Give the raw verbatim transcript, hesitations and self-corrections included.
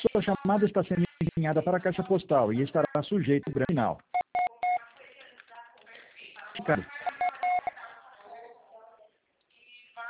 Sua chamada está sendo enviada para a caixa postal e estará sujeito ao final.